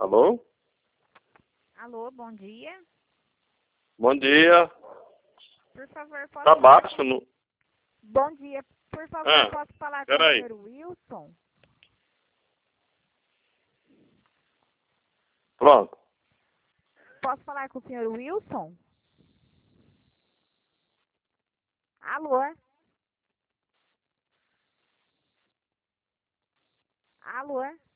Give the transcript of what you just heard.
Alô? Alô, bom dia. Bom dia. Por favor, posso Tá falar baixo com... no... Bom dia. Por favor, Ah, posso falar com o peraí. senhor Wilson? Pronto. Posso falar com o senhor Wilson? Alô? Alô?